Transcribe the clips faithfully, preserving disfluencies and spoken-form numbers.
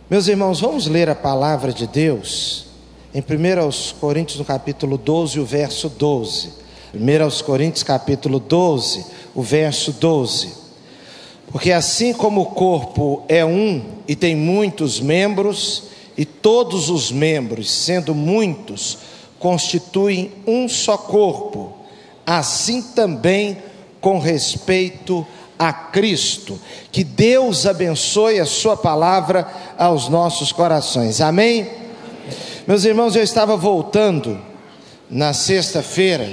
Meus irmãos, vamos ler a palavra de Deus em primeira Coríntios, no capítulo doze, o verso doze. primeira Coríntios, capítulo doze, o verso doze. Porque assim como o corpo é um e tem muitos membros, e todos os membros, sendo muitos, constituem um só corpo, assim também com respeito a Cristo. Que Deus abençoe a sua palavra aos nossos corações. Amém? Amém. Meus irmãos, eu estava voltando na sexta-feira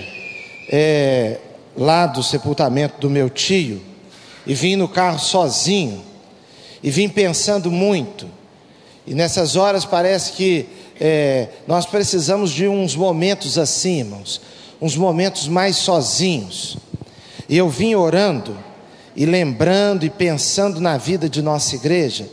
é, lá do sepultamento do meu tio, e vim no carro sozinho, e vim pensando muito, e nessas horas parece que é, nós precisamos de uns momentos assim, irmãos, uns momentos mais sozinhos. E eu vim orando e lembrando e pensando na vida de nossa igreja,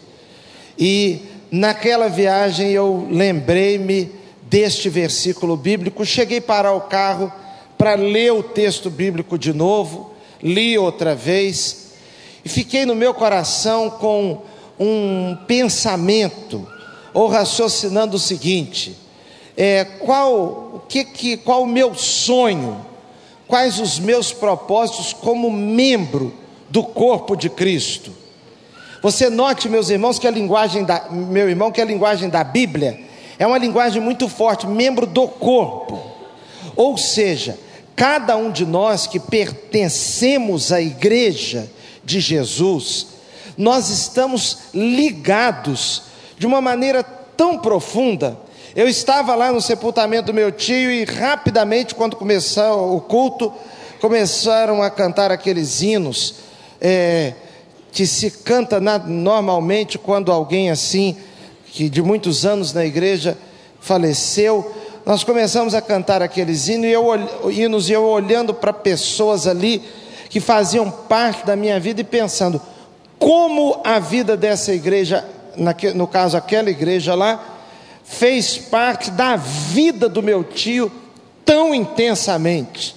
e naquela viagem eu lembrei-me deste versículo bíblico. Cheguei a parar o carro para ler o texto bíblico de novo, li outra vez, e fiquei no meu coração com um pensamento, ou raciocinando o seguinte: é, qual, o que, que, qual o meu sonho, quais os meus propósitos como membro do corpo de Cristo. Você note, meus irmãos, que a linguagem da, meu irmão, que a linguagem da Bíblia é uma linguagem muito forte, membro do corpo. Ou seja, cada um de nós que pertencemos à igreja de Jesus, nós estamos ligados de uma maneira tão profunda. Eu estava lá no sepultamento do meu tio e rapidamente, quando começou o culto, começaram a cantar aqueles hinos é, que se canta na, normalmente quando alguém assim, que de muitos anos na igreja faleceu. Nós começamos a cantar aqueles hinos, e eu, hinos, e eu olhando para pessoas ali que faziam parte da minha vida e pensando como a vida dessa igreja, no caso aquela igreja lá, fez parte da vida do meu tio tão intensamente,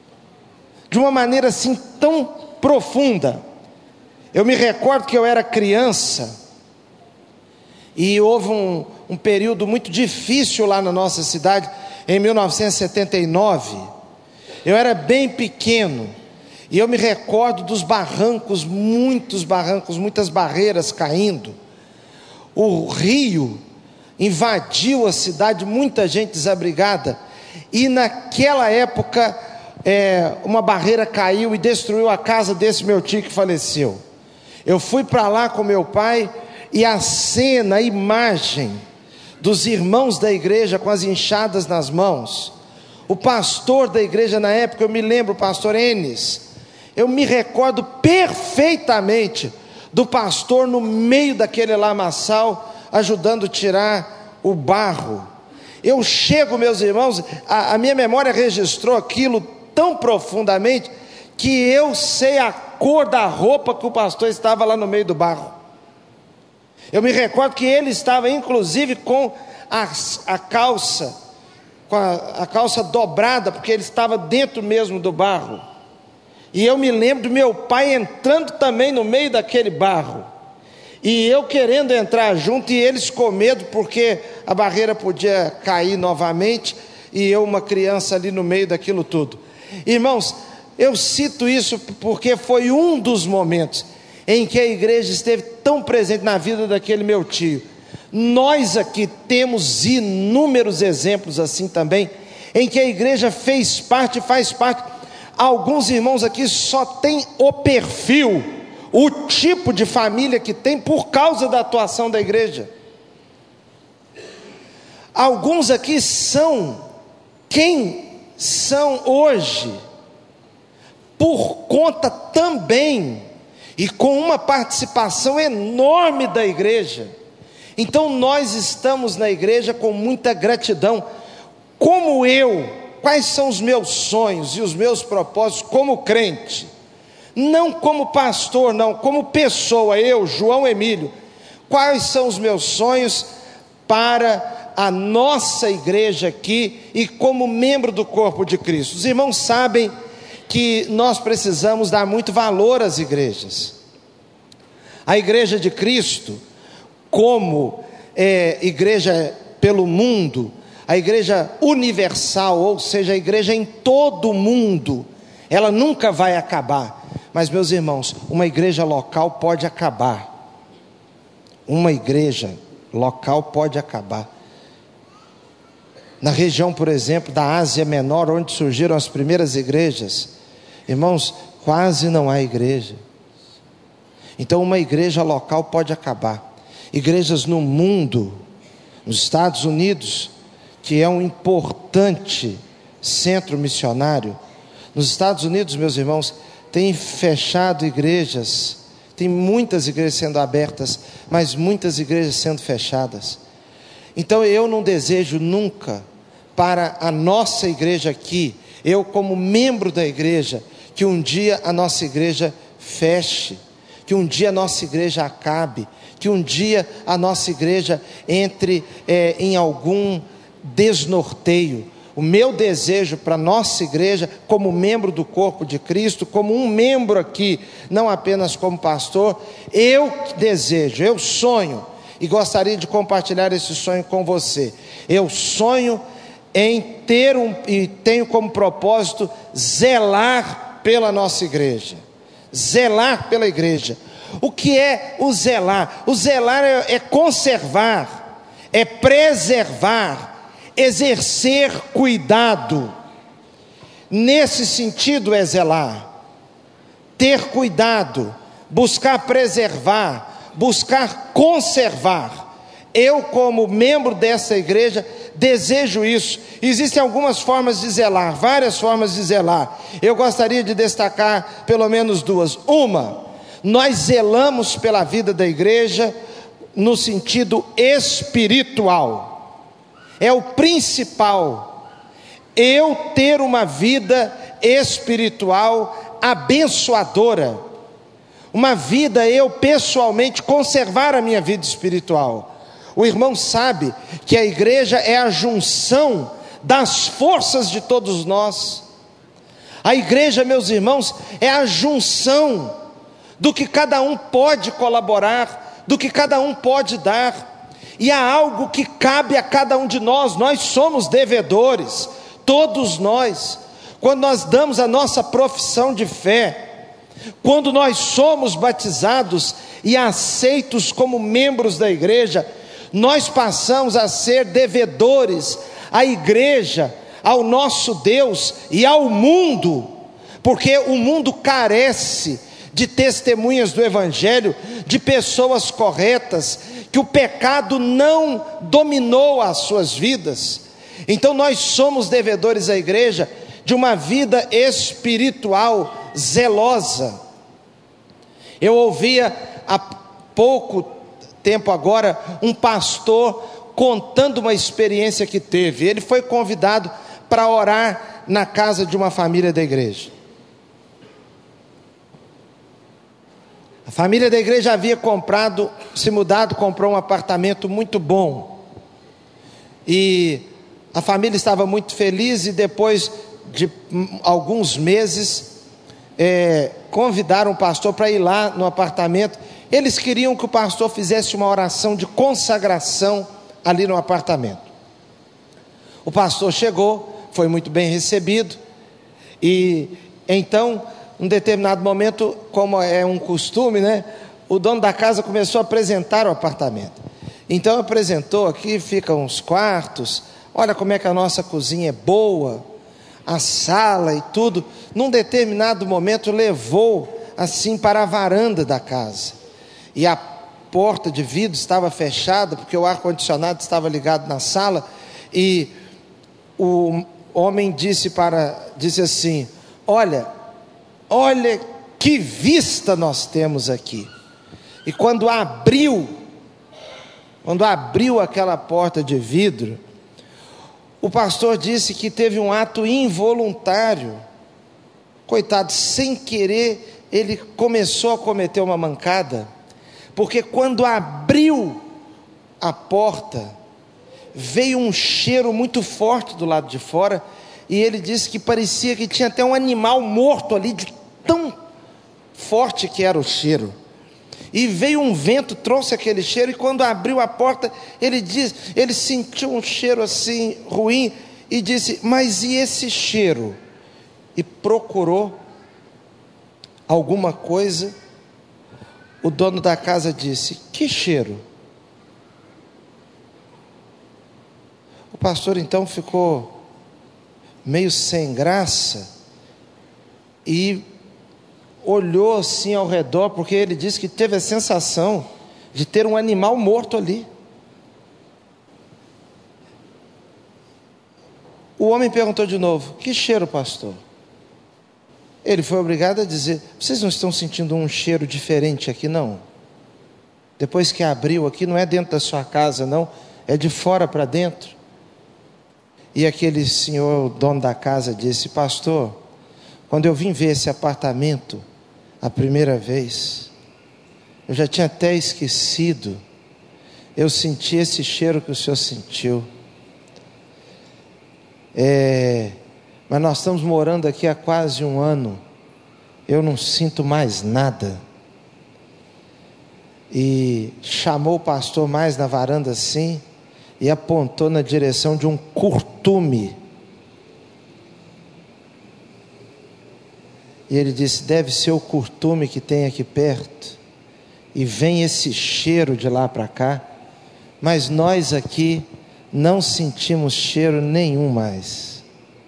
de uma maneira assim tão profunda. Eu me recordo que eu era criança e houve um, um período muito difícil lá na nossa cidade, em mil novecentos e setenta e nove. Eu era bem pequeno e eu me recordo dos barrancos, muitos barrancos, muitas barreiras caindo. O rio invadiu a cidade, muita gente desabrigada, e naquela época é, uma barreira caiu e destruiu a casa desse meu tio que faleceu. Eu fui para lá com meu pai, e a cena, a imagem dos irmãos da igreja com as enxadas nas mãos, o pastor da igreja na época, eu me lembro, o pastor Enes, eu me recordo perfeitamente do pastor no meio daquele lamaçal, ajudando a tirar o barro. Eu chego, meus irmãos, a, a minha memória registrou aquilo tão profundamente, que eu sei a cor da roupa que o pastor estava lá no meio do barro. Eu me recordo que ele estava inclusive com a, a calça, com a, a calça dobrada, porque ele estava dentro mesmo do barro. E eu me lembro do meu pai entrando também no meio daquele barro, e eu querendo entrar junto, e eles com medo, porque a barreira podia cair novamente, e eu, uma criança ali no meio daquilo tudo. Irmãos, eu cito isso porque foi um dos momentos em que a igreja esteve tão presente na vida daquele meu tio. Nós aqui temos inúmeros exemplos assim também, em que a igreja fez parte, faz parte. Alguns irmãos aqui só tem o perfil, o tipo de família que tem por causa da atuação da igreja. Alguns aqui são quem são hoje por conta também e com uma participação enorme da igreja. Então nós estamos na igreja com muita gratidão. Como eu, quais são os meus sonhos e os meus propósitos como crente? Não como pastor, não, como pessoa, eu, João Emílio. Quais são os meus sonhos para a nossa igreja aqui e como membro do corpo de Cristo? Os irmãos sabem que nós precisamos dar muito valor às igrejas. A igreja de Cristo, como é, igreja pelo mundo, a igreja universal, ou seja, a igreja em todo o mundo, ela nunca vai acabar. Mas, meus irmãos, uma igreja local pode acabar. Uma igreja local pode acabar. Na região, por exemplo, da Ásia Menor, onde surgiram as primeiras igrejas, irmãos, quase não há igreja. Então uma igreja local pode acabar. Igrejas no mundo, nos Estados Unidos, que é um importante centro missionário, nos Estados Unidos, meus irmãos, tem fechado igrejas, tem muitas igrejas sendo abertas, mas muitas igrejas sendo fechadas. Então eu não desejo nunca para a nossa igreja aqui, eu como membro da igreja, que um dia a nossa igreja feche, que um dia a nossa igreja acabe, que um dia a nossa igreja entre é, em algum desnorteio. O meu desejo para a nossa igreja, como membro do corpo de Cristo, como um membro aqui, não apenas como pastor, eu desejo, eu sonho, e gostaria de compartilhar esse sonho com você. Eu sonho em ter um, e tenho como propósito, zelar pela nossa igreja. Zelar pela igreja. O que é o zelar? O zelar é, é conservar, é preservar, exercer cuidado. Nesse sentido é zelar. Ter cuidado, buscar preservar, buscar conservar. Eu, como membro dessa igreja, desejo isso. Existem algumas formas de zelar, várias formas de zelar. Eu gostaria de destacar pelo menos duas. Uma, nós zelamos pela vida da igreja no sentido espiritual. É o principal. Eu ter uma vida espiritual abençoadora. Uma vida, eu pessoalmente conservar a minha vida espiritual. O irmão sabe que a igreja é a junção das forças de todos nós. A igreja, meus irmãos, é a junção do que cada um pode colaborar, do que cada um pode dar. E há algo que cabe a cada um de nós. Nós somos devedores, todos nós. Quando nós damos a nossa profissão de fé, quando nós somos batizados e aceitos como membros da igreja, nós passamos a ser devedores à igreja, ao nosso Deus e ao mundo, porque o mundo carece de testemunhas do evangelho, de pessoas corretas, que o pecado não dominou as suas vidas. Então nós somos devedores à igreja de uma vida espiritual zelosa. Eu ouvia há pouco tempo agora um pastor contando uma experiência que teve. Ele foi convidado para orar na casa de uma família da igreja. A família da igreja havia comprado, se mudado, comprou um apartamento muito bom. E a família estava muito feliz, e depois de alguns meses, é, convidaram o pastor para ir lá no apartamento. Eles queriam que o pastor fizesse uma oração de consagração ali no apartamento. O pastor chegou, foi muito bem recebido, e então, em um determinado momento, como é um costume, né, o dono da casa começou a apresentar o apartamento. Então apresentou, aqui ficam os quartos, olha como é que a nossa cozinha é boa, a sala e tudo. Num determinado momento levou assim para a varanda da casa, e a porta de vidro estava fechada, porque o ar-condicionado estava ligado na sala, e o homem disse, para, disse assim, olha, olha que vista nós temos aqui. E quando abriu, quando abriu aquela porta de vidro, o pastor disse que teve um ato involuntário. Coitado, sem querer, ele começou a cometer uma mancada, porque quando abriu a porta, veio um cheiro muito forte do lado de fora, e ele disse que parecia que tinha até um animal morto ali, de tão forte que era o cheiro. E veio um vento, trouxe aquele cheiro, e quando abriu a porta, ele diz, ele sentiu um cheiro assim ruim, e disse, mas e esse cheiro? E procurou alguma coisa. O dono da casa disse, que cheiro? O pastor então ficou meio sem graça, e olhou assim ao redor, porque ele disse que teve a sensação de ter um animal morto ali. O homem perguntou de novo, que cheiro, pastor? Ele foi obrigado a dizer, vocês não estão sentindo um cheiro diferente aqui não? Depois que abriu aqui, não é dentro da sua casa não, é de fora para dentro. E aquele senhor, o dono da casa, disse, pastor, quando eu vim ver esse apartamento a primeira vez, eu já tinha até esquecido, eu senti esse cheiro que o senhor sentiu. É, mas nós estamos morando aqui há quase um ano, eu não sinto mais nada. E chamou o pastor mais na varanda assim, e apontou na direção de um curtume. E ele disse, deve ser o curtume que tem aqui perto, e vem esse cheiro de lá para cá, mas nós aqui não sentimos cheiro nenhum mais.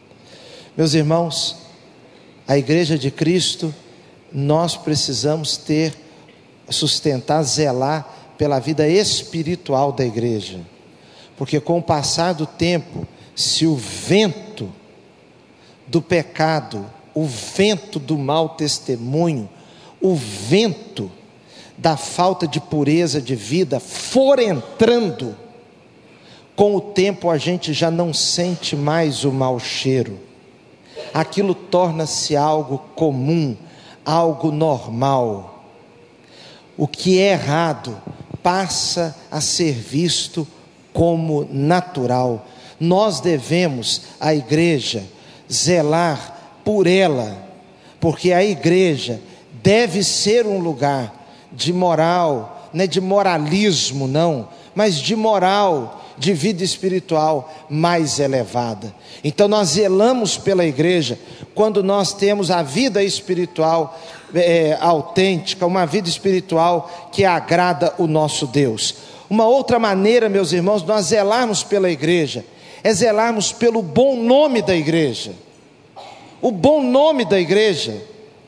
Meus irmãos, a igreja de Cristo, nós precisamos ter, sustentar, zelar pela vida espiritual da igreja, porque com o passar do tempo, se o vento do pecado, o vento do mau testemunho, o vento da falta de pureza de vida for entrando, com o tempo a gente já não sente mais o mau cheiro, aquilo torna-se algo comum, algo normal. O que é errado passa a ser visto como natural. Nós devemos, a igreja, zelar por ela, porque a igreja deve ser um lugar de moral, não é de moralismo não, mas de moral, de vida espiritual mais elevada. Então nós zelamos pela igreja quando nós temos a vida espiritual é, autêntica, uma vida espiritual que agrada o nosso Deus. Uma outra maneira, meus irmãos, nós zelarmos pela igreja, é zelarmos pelo bom nome da igreja. O bom nome da igreja.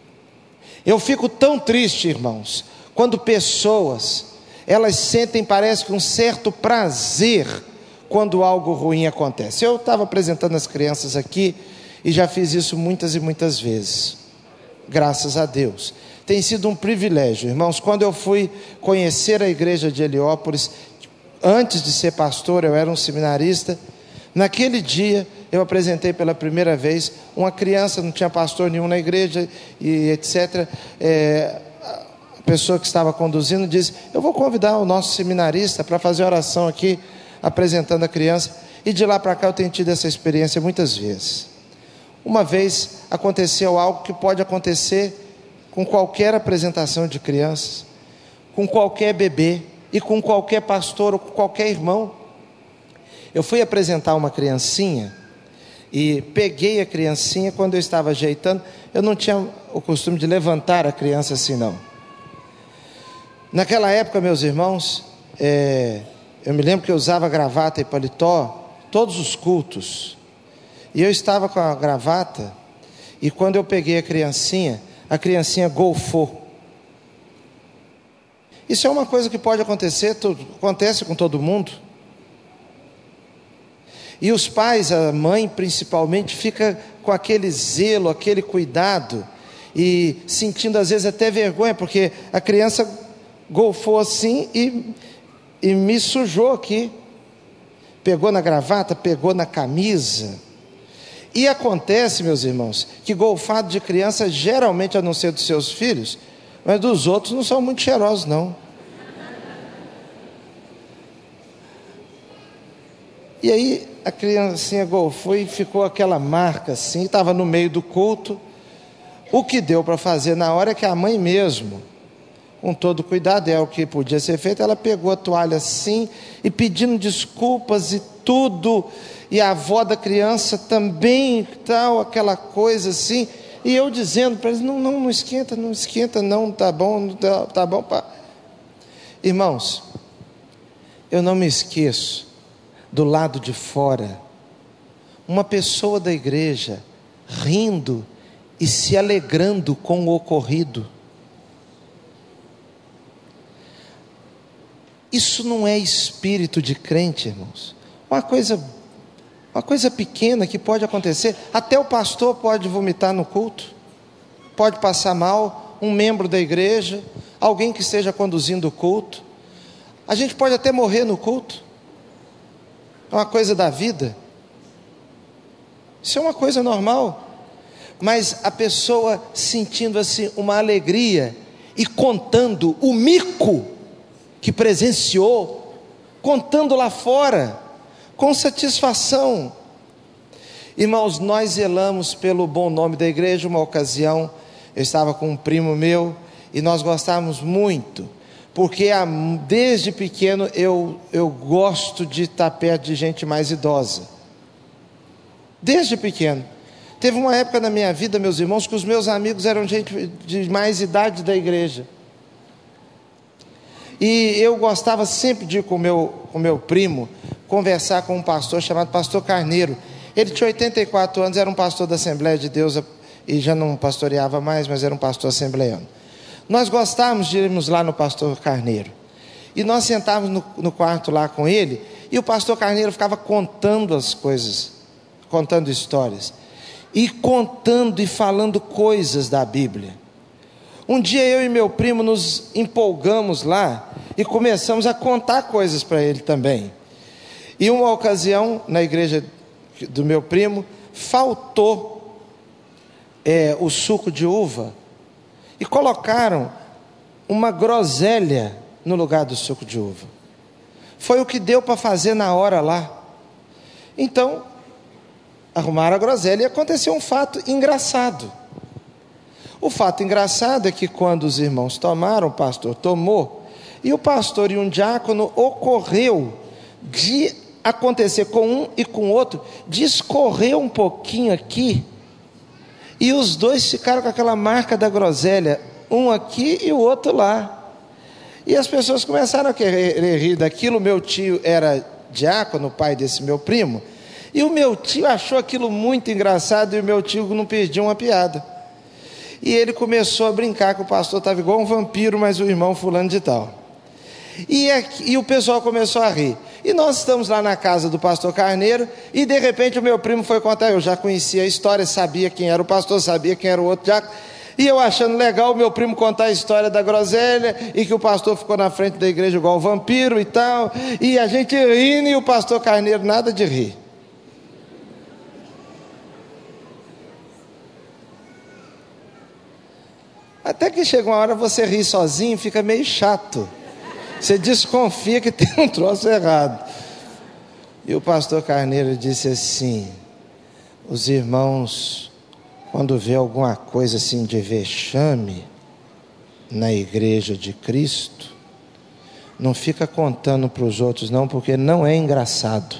Eu fico tão triste, irmãos, quando pessoas, elas sentem, parece que um certo prazer, quando algo ruim acontece. Eu estava apresentando as crianças aqui, e já fiz isso muitas e muitas vezes, graças a Deus. Tem sido um privilégio, irmãos. Quando eu fui conhecer a igreja de Heliópolis, antes de ser pastor, eu era um seminarista. Naquele dia, eu apresentei pela primeira vez uma criança, não tinha pastor nenhum na igreja, e etcétera. É, a pessoa que estava conduzindo disse, eu vou convidar o nosso seminarista para fazer oração aqui, apresentando a criança. E de lá para cá eu tenho tido essa experiência muitas vezes. Uma vez aconteceu algo que pode acontecer com qualquer apresentação de crianças, com qualquer bebê, e com qualquer pastor ou com qualquer irmão. Eu fui apresentar uma criancinha, e peguei a criancinha, quando eu estava ajeitando, eu não tinha o costume de levantar a criança assim não. Naquela época, meus irmãos, é, eu me lembro que eu usava gravata e paletó, todos os cultos, e eu estava com a gravata, e quando eu peguei a criancinha, a criancinha golfou. Isso é uma coisa que pode acontecer, tudo, acontece com todo mundo. E os pais, a mãe principalmente, fica com aquele zelo, aquele cuidado, e sentindo às vezes até vergonha, porque a criança golfou assim e, e me sujou aqui, pegou na gravata, pegou na camisa. E acontece, meus irmãos, que golfado de criança, geralmente, a não ser dos seus filhos, mas dos outros não são muito cheirosos não. E aí a criancinha golfou e ficou aquela marca assim, estava no meio do culto. O que deu para fazer na hora é que a mãe mesmo com todo cuidado, é o que podia ser feito, ela pegou a toalha assim, e pedindo desculpas e tudo, e a avó da criança também, tal, aquela coisa assim, e eu dizendo para eles, não, não, não esquenta, não esquenta, não, tá bom, não tá, tá bom, pá. Irmãos, eu não me esqueço, do lado de fora, uma pessoa da igreja, rindo e se alegrando com o ocorrido. Isso não é espírito de crente, irmãos. Uma coisa, uma coisa pequena que pode acontecer. Até o pastor pode vomitar no culto, pode passar mal, um membro da igreja, alguém que esteja conduzindo o culto. A gente pode até morrer no culto. É uma coisa da vida. Isso é uma coisa normal. Mas a pessoa sentindo assim uma alegria e contando o mico que presenciou, contando lá fora, com satisfação. Irmãos, nós zelamos pelo bom nome da igreja. Uma ocasião, eu estava com um primo meu, e nós gostávamos muito, porque desde pequeno eu, eu gosto de estar perto de gente mais idosa, desde pequeno. Teve uma época na minha vida, meus irmãos, que os meus amigos eram gente de mais idade da igreja, e eu gostava sempre de ir com meu, com meu primo, conversar com um pastor chamado pastor Carneiro. Ele tinha oitenta e quatro anos, era um pastor da Assembleia de Deus, e já não pastoreava mais, mas era um pastor assembleiano. Nós gostávamos de irmos lá no pastor Carneiro, e nós sentávamos no, no quarto lá com ele, e o pastor Carneiro ficava contando as coisas, contando histórias, e contando e falando coisas da Bíblia. Um dia eu e meu primo nos empolgamos lá, e começamos a contar coisas para ele também. E uma ocasião, na igreja do meu primo, faltou é, o suco de uva, e colocaram uma groselha no lugar do suco de uva. Foi o que deu para fazer na hora lá. Então, arrumaram a groselha, e aconteceu um fato engraçado. O fato engraçado é que quando os irmãos tomaram, o pastor tomou, e o pastor e um diácono, ocorreu de acontecer com um e com o outro, de escorrer um pouquinho aqui, e os dois ficaram com aquela marca da groselha, um aqui e o outro lá. E as pessoas começaram a querer rir daquilo. Meu tio era diácono, pai desse meu primo, e o meu tio achou aquilo muito engraçado, e o meu tio não perdia uma piada. E ele começou a brincar que o pastor estava igual um vampiro, mas o irmão fulano de tal. E, aqui, e o pessoal começou a rir. E nós estamos lá na casa do pastor Carneiro, e de repente o meu primo foi contar. Eu já conhecia a história, sabia quem era o pastor, sabia quem era o outro diácono, e eu achando legal o meu primo contar a história da groselha, e que o pastor ficou na frente da igreja igual um vampiro e tal, e a gente rindo, e o pastor Carneiro nada de rir. Até que chega uma hora, você ri sozinho, fica meio chato. Você desconfia que tem um troço errado. E o pastor Carneiro disse assim: os irmãos, quando vê alguma coisa assim de vexame na igreja de Cristo, não fica contando para os outros não, porque não é engraçado.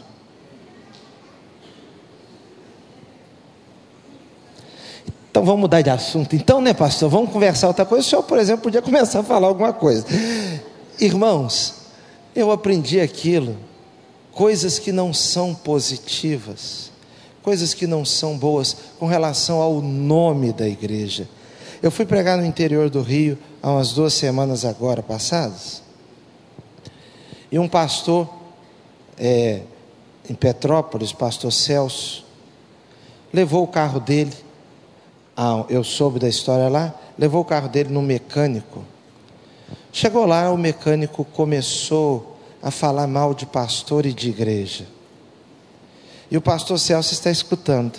Então vamos mudar de assunto. Então, né, pastor, vamos conversar outra coisa. O senhor, por exemplo, podia começar a falar alguma coisa. Irmãos, eu aprendi aquilo, coisas que não são positivas, coisas que não são boas com relação ao nome da igreja. Eu fui pregar no interior do Rio há umas duas semanas agora passadas, e um pastor é, em Petrópolis, pastor Celso, levou o carro dele, ah, eu soube da história lá, levou o carro dele no mecânico. Chegou lá, o mecânico começou a falar mal de pastor e de igreja, e o pastor Celso está escutando.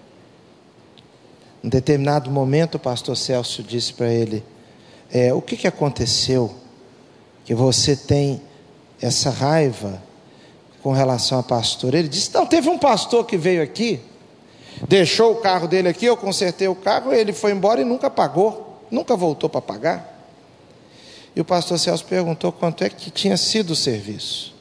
Em determinado momento, o pastor Celso disse para ele: é, o que, que aconteceu que você tem essa raiva com relação a pastor? Ele disse: não, teve um pastor que veio aqui, deixou o carro dele aqui, eu consertei o carro, ele foi embora e nunca pagou, nunca voltou para pagar. E o pastor Celso perguntou quanto é que tinha sido o serviço.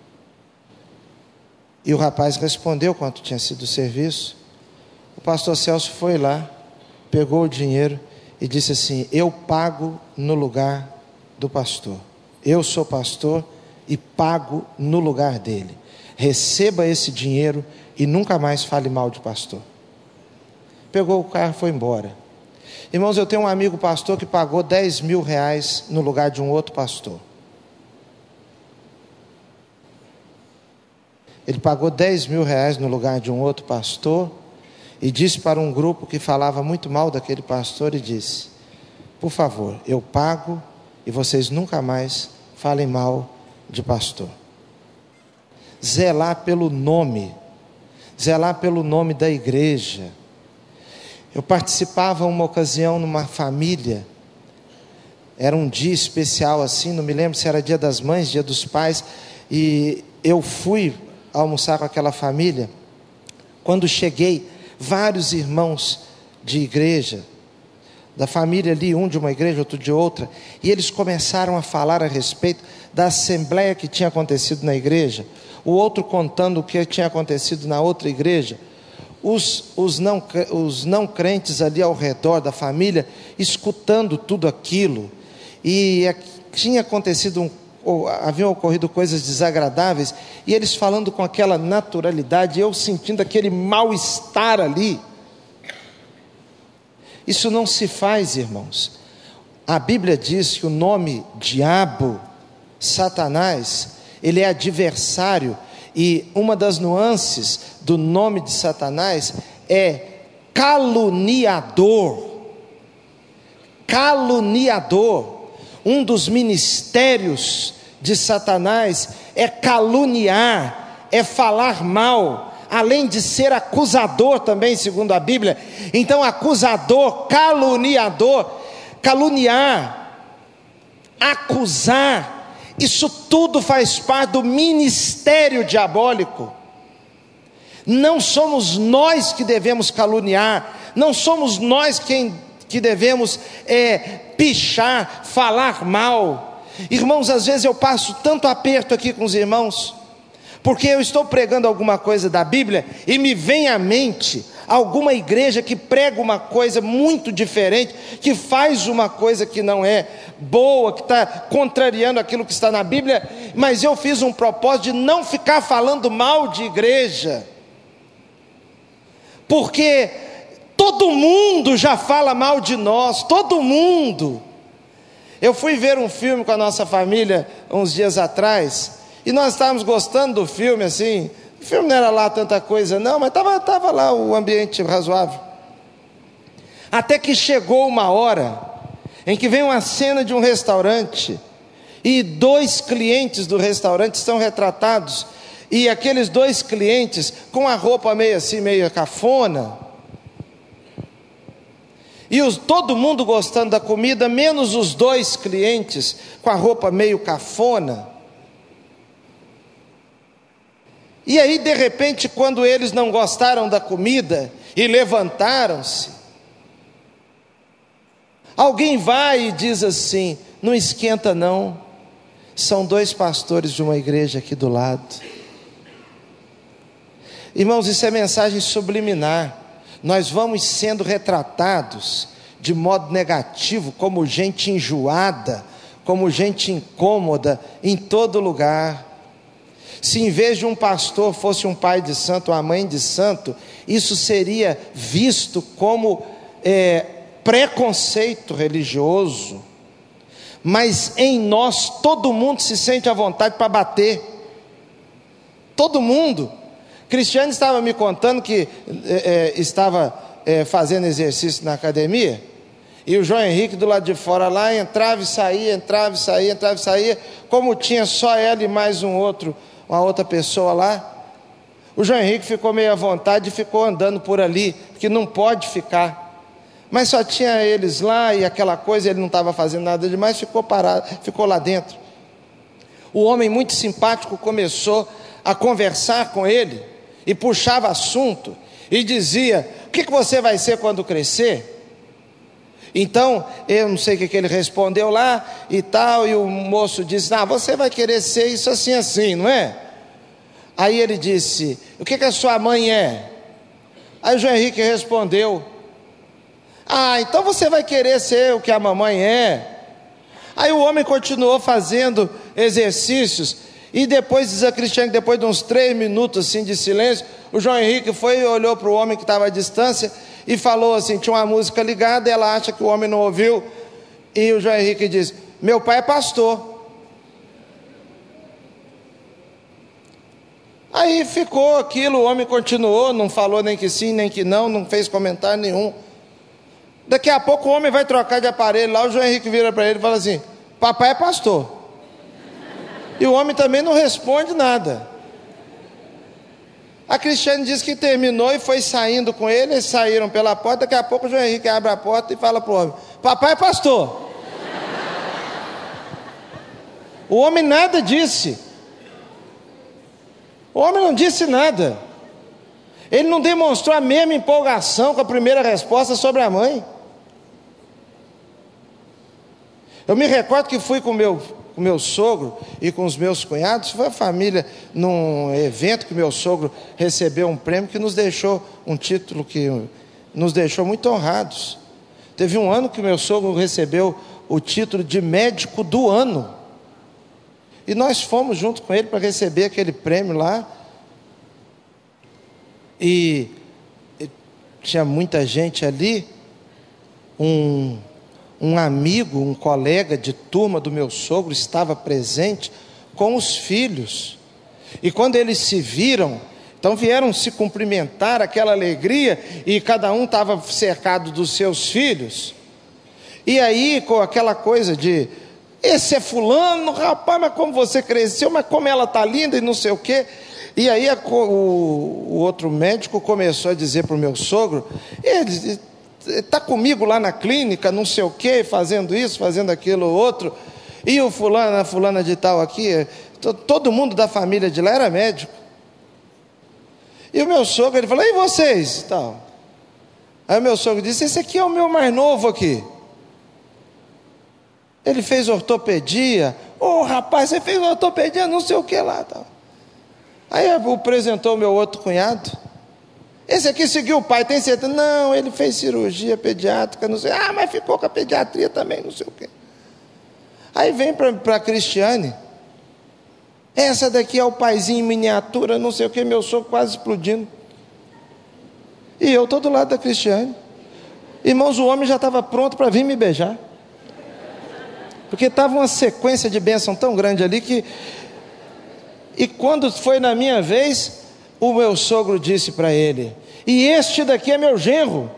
E o rapaz respondeu quanto tinha sido o serviço. O pastor Celso foi lá, pegou o dinheiro e disse assim: eu pago no lugar do pastor. Eu sou pastor e pago no lugar dele. Receba esse dinheiro e nunca mais fale mal de pastor. Pegou o carro e foi embora. Irmãos, eu tenho um amigo pastor que pagou dez mil reais no lugar de um outro pastor. Ele pagou dez mil reais no lugar de um outro pastor e disse para um grupo que falava muito mal daquele pastor e disse: por favor, eu pago e vocês nunca mais falem mal de pastor. Zelar pelo nome, zelar pelo nome da igreja. Eu participava uma ocasião numa família, era um dia especial assim, não me lembro se era dia das mães, dia dos pais, e eu fui almoçar com aquela família. Quando cheguei, vários irmãos de igreja, da família ali, um de uma igreja, outro de outra, e eles começaram a falar a respeito da assembleia que tinha acontecido na igreja, o outro contando o que tinha acontecido na outra igreja, os, os, não, os não crentes ali ao redor da família, escutando tudo aquilo, e tinha acontecido, um, haviam ocorrido coisas desagradáveis, e eles falando com aquela naturalidade, eu sentindo aquele mal-estar ali. Isso não se faz, irmãos. A Bíblia diz que o nome diabo, Satanás, ele é adversário, e uma das nuances do nome de Satanás é caluniador. Caluniador. Um dos ministérios de Satanás é caluniar, é falar mal, além de ser acusador também, segundo a Bíblia. Então, acusador, caluniador, caluniar, acusar, isso tudo faz parte do ministério diabólico. Não somos nós que devemos caluniar, não somos nós quem, que devemos é, pichar, falar mal. Irmãos, às vezes eu passo tanto aperto aqui com os irmãos, porque eu estou pregando alguma coisa da Bíblia e me vem à mente alguma igreja que prega uma coisa muito diferente, que faz uma coisa que não é boa, que está contrariando aquilo que está na Bíblia, mas eu fiz um propósito de não ficar falando mal de igreja, porque todo mundo já fala mal de nós, todo mundo. Eu fui ver um filme com a nossa família uns dias atrás, e nós estávamos gostando do filme, assim, o filme não era lá tanta coisa não, mas estava tava lá o ambiente razoável, até que chegou uma hora, em que vem uma cena de um restaurante, e dois clientes do restaurante estão retratados, e aqueles dois clientes, com a roupa meio assim, meio cafona, e os, todo mundo gostando da comida, menos os dois clientes, com a roupa meio cafona. E aí, de repente, quando eles não gostaram da comida e levantaram-se, alguém vai e diz assim: não esquenta não, são dois pastores de uma igreja aqui do lado. Irmãos, isso é mensagem subliminar. Nós vamos sendo retratados de modo negativo, como gente enjoada, como gente incômoda, em todo lugar. Se em vez de um pastor fosse um pai de santo, uma mãe de santo, isso seria visto como é, preconceito religioso. Mas em nós, todo mundo se sente à vontade para bater. Todo mundo. Cristiane estava me contando que é, é, estava é, fazendo exercício na academia, e o João Henrique do lado de fora lá, entrava e saía, entrava e saía, entrava e saía, como tinha só ela e mais um outro, uma outra pessoa lá, o João Henrique ficou meio à vontade e ficou andando por ali, que não pode ficar, mas só tinha eles lá e aquela coisa, ele não estava fazendo nada demais, ficou parado, ficou lá dentro. O homem muito simpático começou a conversar com ele, e puxava assunto, e dizia: o que, que você vai ser quando crescer? Então, eu não sei o que, que ele respondeu lá e tal, e o moço disse: ah, você vai querer ser isso assim, assim, não é? Aí ele disse: o que, que a sua mãe é? Aí o João Henrique respondeu: ah, então você vai querer ser o que a mamãe é. Aí o homem continuou fazendo exercícios, e depois, diz a Cristiane, depois de uns três minutos assim de silêncio, o João Henrique foi e olhou para o homem que estava à distância e falou assim, tinha uma música ligada, e ela acha que o homem não ouviu, e o João Henrique disse: meu pai é pastor. Aí ficou aquilo, o homem continuou, não falou nem que sim, nem que não, não fez comentário nenhum. Daqui a pouco o homem vai trocar de aparelho lá, o João Henrique vira para ele e fala assim: papai é pastor. E o homem também não responde nada. A Cristiane disse que terminou e foi saindo com ele, eles saíram pela porta. Daqui a pouco o João Henrique abre a porta e fala para o homem: papai é pastor. O homem nada disse. O homem não disse nada. Ele não demonstrou a mesma empolgação com a primeira resposta sobre a mãe. Eu me recordo que fui com meu, o meu sogro e com os meus cunhados, foi a família, num evento que meu sogro recebeu um prêmio que nos deixou, um título que nos deixou muito honrados. Teve um ano que meu sogro recebeu o título de médico do ano. E nós fomos junto com ele para receber aquele prêmio lá. E tinha muita gente ali. Um, um amigo, um colega de turma do meu sogro estava presente com os filhos. E quando eles se viram, então vieram se cumprimentar, aquela alegria, e cada um estava cercado dos seus filhos. E aí, com aquela coisa de: esse é fulano, rapaz, mas como você cresceu, mas como ela está linda e não sei o quê. E aí a, o, o outro médico começou a dizer para o meu sogro: ele está comigo lá na clínica, não sei o quê, fazendo isso, fazendo aquilo, outro. E o fulano, a fulana de tal aqui, todo mundo da família de lá era médico. E o meu sogro, ele falou: e vocês? Tal. Aí o meu sogro disse: esse aqui é o meu mais novo aqui. Ele fez ortopedia. Ô oh, rapaz, você fez ortopedia, não sei o que lá. Tal. Aí apresentou o meu outro cunhado. Esse aqui seguiu o pai, tem certeza? Não, ele fez cirurgia pediátrica, não sei. Ah, mas ficou com a pediatria também, não sei o quê. Aí vem para a Cristiane: essa daqui é o paizinho em miniatura, não sei o que, meu sogro quase explodindo. E eu todo lado da Cristiane. Irmãos, o homem já estava pronto para vir me beijar. Porque estava uma sequência de bênção tão grande ali que... E quando foi na minha vez, o meu sogro disse para ele: e este daqui é meu genro.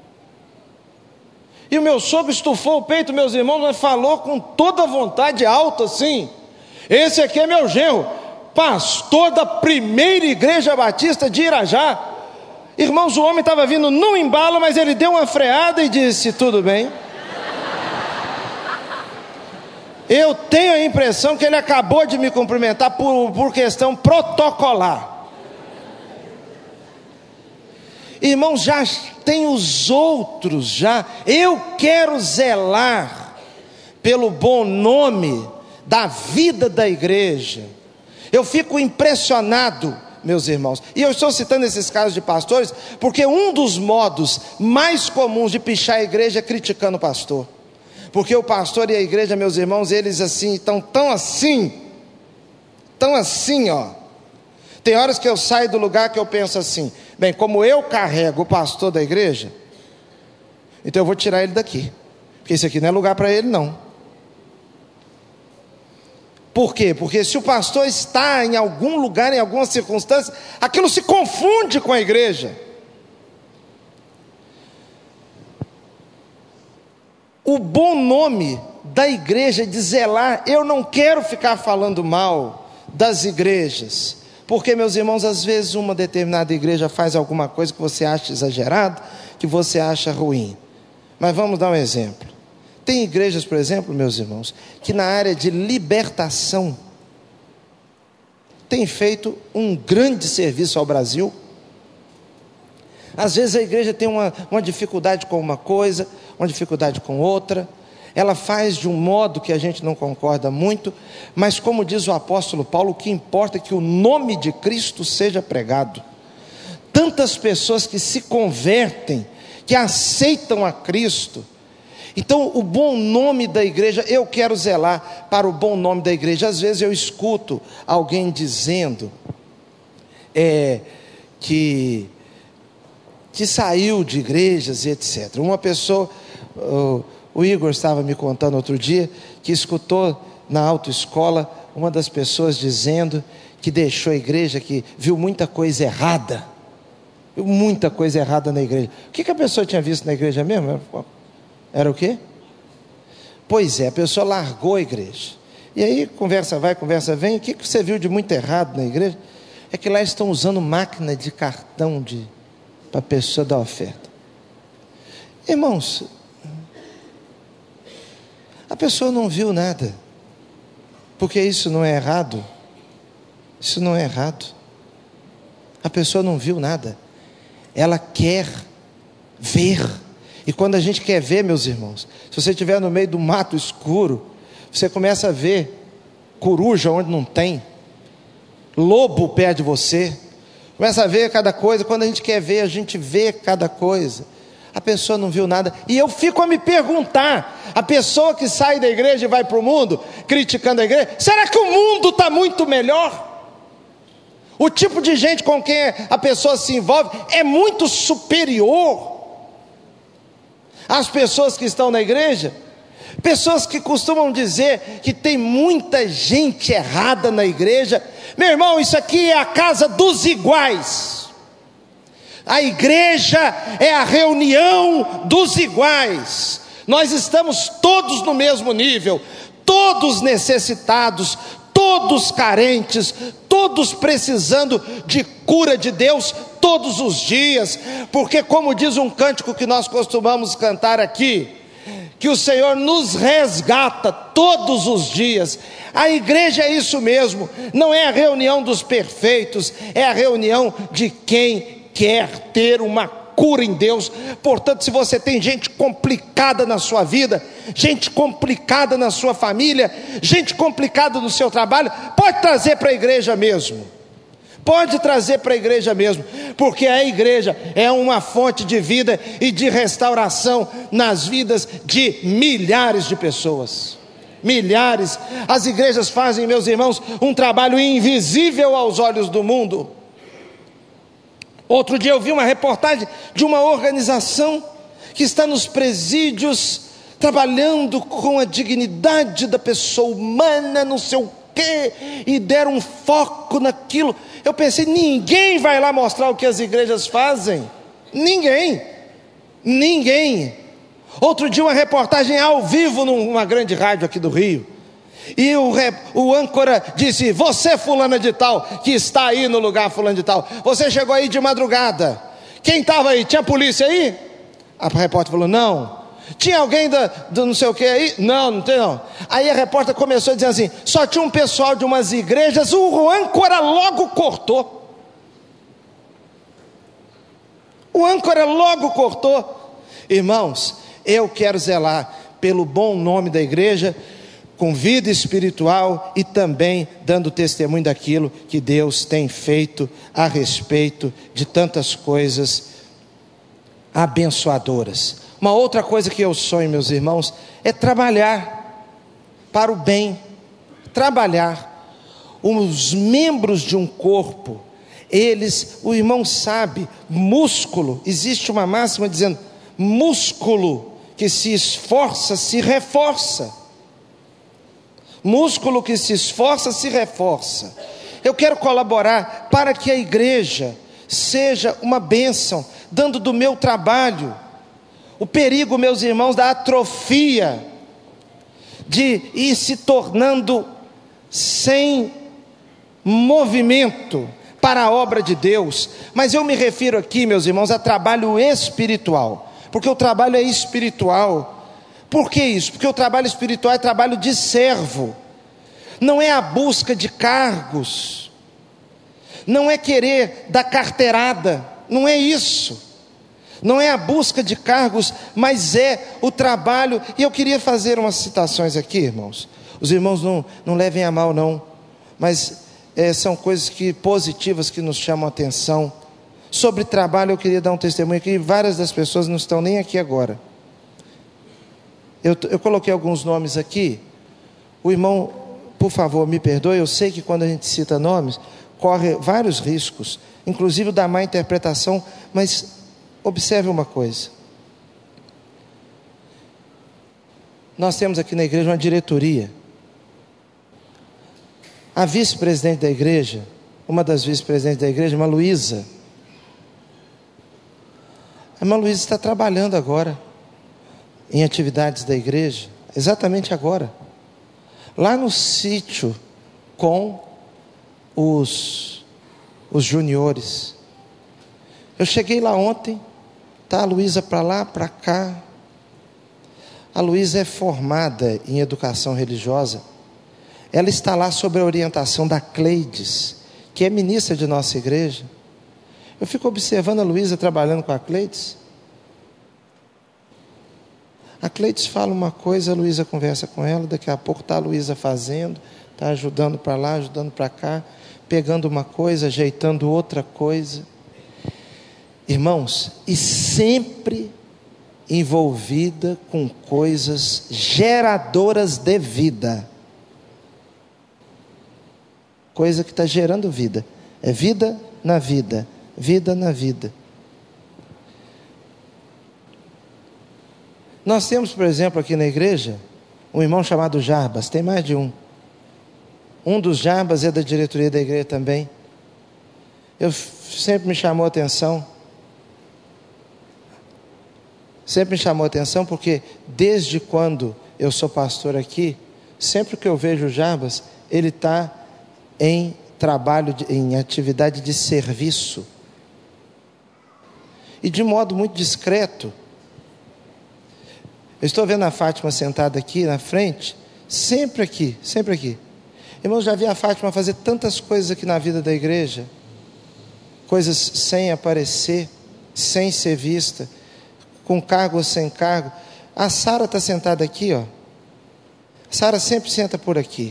E o meu sogro estufou o peito, meus irmãos, mas falou com toda a vontade, alto assim: esse aqui é meu genro, pastor da primeira igreja batista de Irajá. Irmãos, o homem estava vindo num embalo, mas ele deu uma freada e disse: tudo bem. Eu tenho a impressão que ele acabou de me cumprimentar por, por questão protocolar. Irmãos, já tem os outros já. Eu quero zelar pelo bom nome da vida da igreja. Eu fico impressionado, meus irmãos, e eu estou citando esses casos de pastores, porque um dos modos mais comuns de pichar a igreja é criticando o pastor. Porque o pastor e a igreja, meus irmãos, eles assim, estão tão assim, tão assim, ó. Tem horas que eu saio do lugar que eu penso assim: bem, como eu carrego o pastor da igreja, então eu vou tirar ele daqui, porque esse aqui não é lugar para ele não. Por quê? Porque se o pastor está em algum lugar, em alguma circunstância, aquilo se confunde com a igreja. O bom nome da igreja, de zelar, eu não quero ficar falando mal das igrejas, porque, meus irmãos, às vezes uma determinada igreja faz alguma coisa que você acha exagerado, que você acha ruim. Mas vamos dar um exemplo. Tem igrejas, por exemplo, meus irmãos, que na área de libertação tem feito um grande serviço ao Brasil. Às vezes a igreja tem uma, uma dificuldade com uma coisa, uma dificuldade com outra, ela faz de um modo que a gente não concorda muito, mas como diz o apóstolo Paulo, o que importa é que o nome de Cristo seja pregado. Tantas pessoas que se convertem, que aceitam a Cristo. Então o bom nome da igreja, eu quero zelar para o bom nome da igreja. Às vezes eu escuto alguém dizendo é, que, que saiu de igrejas e etcétera. Uma pessoa, o, o Igor estava me contando outro dia, que escutou na autoescola uma das pessoas dizendo que deixou a igreja, que viu muita coisa errada, viu muita coisa errada na igreja. O que, que a pessoa tinha visto na igreja mesmo? Era o quê? Pois é, a pessoa largou a igreja. E aí, conversa vai, conversa vem. O que você viu de muito errado na igreja? É que lá estão usando máquina de cartão de, para a pessoa dar oferta. Irmãos, a pessoa não viu nada. Porque isso não é errado. Isso não é errado. A pessoa não viu nada. Ela quer ver. E quando a gente quer ver, meus irmãos, se você estiver no meio do mato escuro, você começa a ver coruja onde não tem, lobo perto de você, começa a ver cada coisa. Quando a gente quer ver, a gente vê cada coisa. A pessoa não viu nada. E eu fico a me perguntar, a pessoa que sai da igreja e vai para o mundo, criticando a igreja, será que o mundo está muito melhor? O tipo de gente com quem a pessoa se envolve é muito superior as pessoas que estão na igreja. Pessoas que costumam dizer que tem muita gente errada na igreja. Meu irmão, isso aqui é a casa dos iguais. A igreja é a reunião dos iguais. Nós estamos todos no mesmo nível, todos necessitados, todos carentes, todos precisando de cura de Deus todos os dias, porque como diz um cântico que nós costumamos cantar aqui, que o Senhor nos resgata todos os dias. A igreja é isso mesmo, não é a reunião dos perfeitos, é a reunião de quem quer ter uma cura em Deus. Portanto, se você tem gente complicada na sua vida, gente complicada na sua família, gente complicada no seu trabalho, pode trazer para a igreja mesmo. Pode trazer para a igreja mesmo, porque a igreja é uma fonte de vida e de restauração nas vidas de milhares de pessoas. Milhares. As igrejas fazem, meus irmãos, um trabalho invisível aos olhos do mundo. Outro dia eu vi uma reportagem de uma organização que está nos presídios, trabalhando com a dignidade da pessoa humana, não sei o quê, e deram um foco naquilo. Eu pensei, ninguém vai lá mostrar o que as igrejas fazem. Ninguém. Ninguém. Outro dia uma reportagem ao vivo numa grande rádio aqui do Rio. E o, o âncora disse, você fulana de tal, que está aí no lugar fulana de tal, você chegou aí de madrugada. Quem estava aí? Tinha polícia aí? A repórter falou, não. Tinha alguém da, do não sei o que aí? Não, não tem não. Aí a repórter começou a dizer assim, só tinha um pessoal de umas igrejas. O âncora logo cortou. O âncora logo cortou. Irmãos, eu quero zelar pelo bom nome da igreja, com vida espiritual e também dando testemunho daquilo que Deus tem feito a respeito de tantas coisas abençoadoras. Uma outra coisa que eu sonho, meus irmãos, é trabalhar para o bem. Trabalhar. Os membros de um corpo, eles, o irmão sabe, músculo, existe uma máxima dizendo, músculo que se esforça, se reforça. Músculo que se esforça, se reforça. Eu quero colaborar para que a igreja seja uma bênção, dando do meu trabalho. O perigo, meus irmãos, da atrofia, de ir se tornando sem movimento para a obra de Deus. Mas eu me refiro aqui, meus irmãos, a trabalho espiritual, porque o trabalho é espiritual. Por que isso? Porque o trabalho espiritual é trabalho de servo, não é a busca de cargos, não é querer dar carteirada, não é isso. não é a busca de cargos, mas é o trabalho. E eu queria fazer umas citações aqui, irmãos. Os irmãos não, não levem a mal não, mas é, são coisas que, positivas que nos chamam a atenção. Sobre trabalho eu queria dar um testemunho aqui, várias das pessoas não estão nem aqui agora. Eu, eu coloquei alguns nomes aqui, o irmão, por favor, me perdoe, eu sei que quando a gente cita nomes, corre vários riscos, inclusive da má interpretação, mas observe uma coisa. Nós temos aqui na igreja uma diretoria. A vice-presidente da igreja, uma das vice-presidentes da igreja, a irmã Luísa. A irmã Luísa está trabalhando agora em atividades da igreja, exatamente agora, lá no sítio com os, os juniores. Eu cheguei lá ontem, está a Luísa para lá, para cá. A Luísa é formada em educação religiosa. Ela está lá sob a orientação da Cleides, que é ministra de nossa igreja. Eu fico observando a Luísa trabalhando com a Cleides. A Cleides fala uma coisa, a Luísa conversa com ela, daqui a pouco está a Luísa fazendo, está ajudando para lá, ajudando para cá, pegando uma coisa, ajeitando outra coisa. Irmãos, e sempre envolvida com coisas geradoras de vida. Coisa que está gerando vida. É vida na vida, vida na vida. Nós temos, por exemplo, aqui na igreja, um irmão chamado Jarbas, tem mais de um. Um dos Jarbas é da diretoria da igreja também. Eu sempre me chamou a atenção. Sempre me chamou a atenção porque desde quando eu sou pastor aqui, sempre que eu vejo o Jarbas, ele está em trabalho, de, em atividade de serviço. E de modo muito discreto. Eu estou vendo a Fátima sentada aqui na frente, sempre aqui, sempre aqui. Irmãos, já vi a Fátima fazer tantas coisas aqui na vida da igreja, coisas sem aparecer, sem ser vista, com cargo ou sem cargo. A Sara está sentada aqui, ó. A Sara sempre senta por aqui.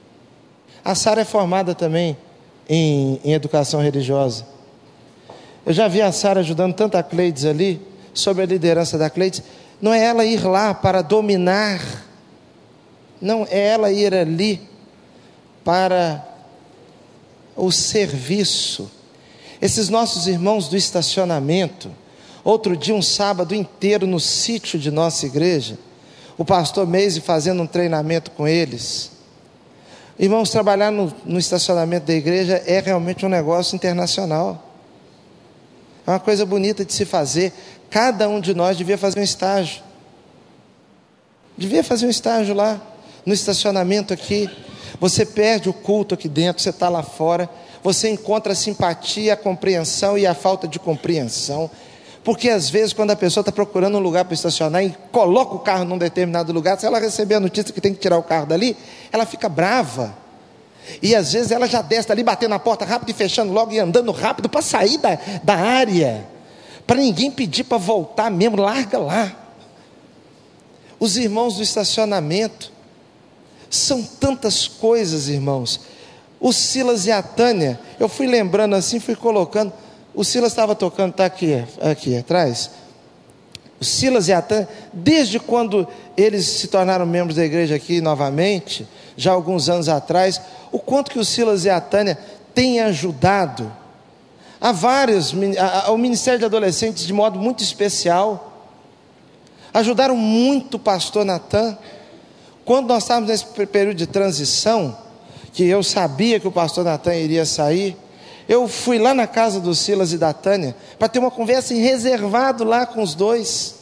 A Sara é formada também em, em educação religiosa. Eu já vi a Sara ajudando tanto a Cleides ali, sob a liderança da Cleides. Não é ela ir lá para dominar, não é ela ir ali para o serviço. Esses nossos irmãos do estacionamento, outro dia um sábado inteiro no sítio de nossa igreja, o pastor Meise fazendo um treinamento com eles. Irmãos, trabalhar no, no estacionamento da igreja é realmente um negócio internacional, é uma coisa bonita de se fazer. Cada um de nós devia fazer um estágio, devia fazer um estágio lá, no estacionamento aqui. Você perde o culto aqui dentro, você está lá fora, você encontra a simpatia, a compreensão e a falta de compreensão, porque às vezes quando a pessoa está procurando um lugar para estacionar e coloca o carro num determinado lugar, se ela receber a notícia que tem que tirar o carro dali, ela fica brava, e às vezes ela já desce dali, batendo na porta rápido e fechando logo e andando rápido para sair da, da área, para ninguém pedir para voltar mesmo, larga lá. Os irmãos do estacionamento, são tantas coisas, irmãos. O Silas e a Tânia, eu fui lembrando assim, fui colocando. O Silas estava tocando, está aqui, aqui atrás. O Silas e a Tânia, desde quando eles se tornaram membros da igreja aqui novamente, já há alguns anos atrás, o quanto que o Silas e a Tânia têm ajudado a vários, ao Ministério de Adolescentes de modo muito especial, ajudaram muito o pastor Natan. Quando nós estávamos nesse período de transição, que eu sabia que o pastor Natan iria sair, eu fui lá na casa do Silas e da Tânia, para ter uma conversa em reservado lá com os dois,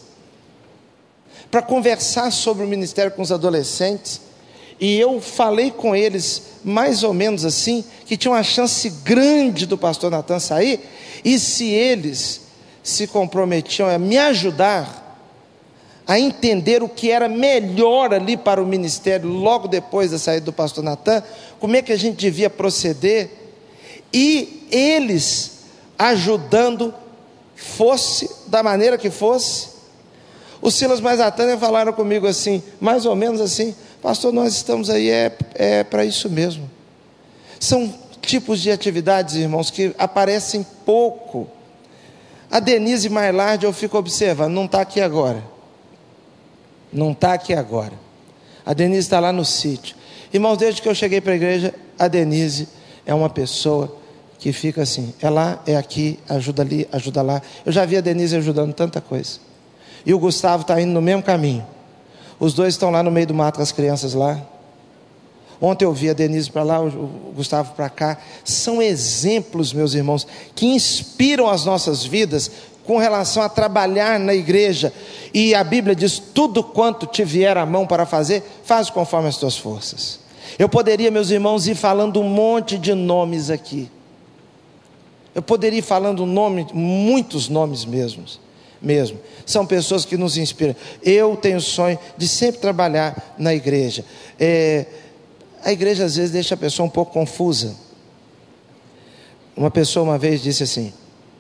para conversar sobre o ministério com os adolescentes, e eu falei com eles, mais ou menos assim, que tinha uma chance grande do pastor Natan sair, e se eles se comprometiam a me ajudar a entender o que era melhor ali para o ministério, logo depois da saída do pastor Natan, como é que a gente devia proceder, e eles ajudando fosse da maneira que fosse. O Silas mais a Tânia falaram comigo assim, mais ou menos assim: pastor, nós estamos aí, é, é para isso mesmo. São tipos de atividades, irmãos, que aparecem pouco. A Denise Maillard, eu fico observando, não está aqui agora. Não está aqui agora. A Denise está lá no sítio. Irmãos, desde que eu cheguei para a igreja, a Denise é uma pessoa que fica assim, é lá, é aqui, ajuda ali, ajuda lá. Eu já vi a Denise ajudando tanta coisa. E o Gustavo está indo no mesmo caminho. Os dois estão lá no meio do mato com as crianças lá. Ontem eu vi a Denise para lá, o Gustavo para cá. São exemplos, meus irmãos, que inspiram as nossas vidas com relação a trabalhar na igreja. E a Bíblia diz: tudo quanto te vier à mão para fazer, faz conforme as tuas forças. Eu poderia, meus irmãos, ir falando um monte de nomes aqui. Eu poderia ir falando nome, muitos nomes mesmos, mesmo. São pessoas que nos inspiram. Eu tenho o sonho de sempre trabalhar na igreja. É, a igreja às vezes deixa a pessoa um pouco confusa. Uma pessoa uma vez disse assim: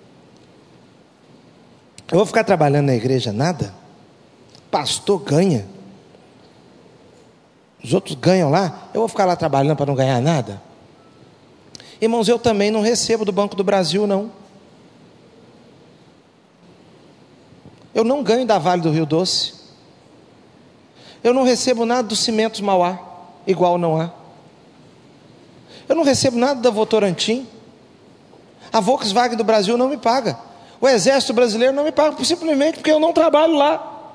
eu vou ficar trabalhando na igreja nada? Pastor ganha. Os outros ganham lá, eu vou ficar lá trabalhando para não ganhar nada? Irmãos, eu também não recebo do Banco do Brasil, não. Eu não ganho da Vale do Rio Doce. Eu não recebo nada do Cimentos Mauá, igual não há. Eu não recebo nada da Votorantim. A Volkswagen do Brasil não me paga. O Exército Brasileiro não me paga, simplesmente porque eu não trabalho lá.